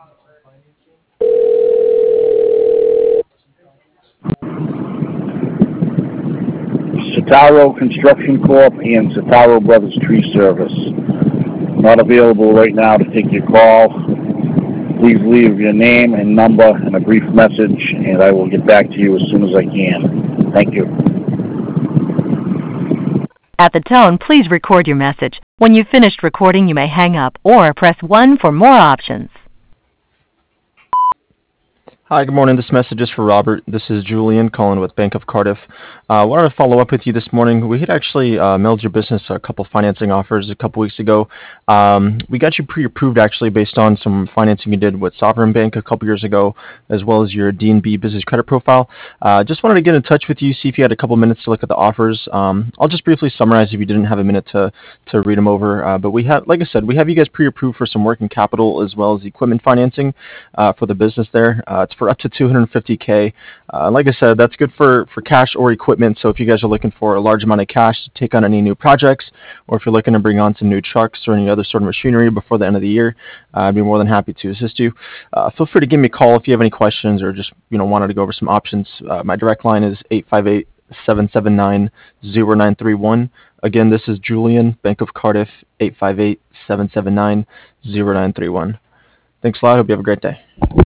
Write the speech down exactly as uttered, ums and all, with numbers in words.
Citaro Construction Corp and Citaro Brothers Tree Service. Not available right now to take your call. Please leave your name and number and a brief message, and I will get back to you as soon as I can. Thank you. At the tone, please record your message. When you've finished recording, you may hang up or press one for more options. Hi, good morning. This message is for Robert. This is Julian calling with Bank of Cardiff. I uh, wanted to follow up with you this morning. We had actually uh, mailed your business a couple financing offers a couple weeks ago. Um, we got you pre-approved actually based on some financing you did with Sovereign Bank a couple years ago, as well as your D N B business credit profile. Uh, just wanted to get in touch with you, see if you had a couple minutes to look at the offers. Um, I'll just briefly summarize if you didn't have a minute to to read them over. Uh, but we have, like I said, we have you guys pre-approved for some working capital as well as equipment financing uh, for the business there. Uh, it's for up to two hundred fifty K. Uh, like I said, that's good for, for cash or equipment. So if you guys are looking for a large amount of cash to take on any new projects, or if you're looking to bring on some new trucks or any other sort of machinery before the end of the year, uh, I'd be more than happy to assist you. Uh, feel free to give me a call if you have any questions or just you know wanted to go over some options. Uh, my direct line is eight five eight, seven seven nine, zero nine three one. Again, this is Julian, Bank of Cardiff, eight five eight, seven seven nine, zero nine three one. Thanks a lot. Hope you have a great day.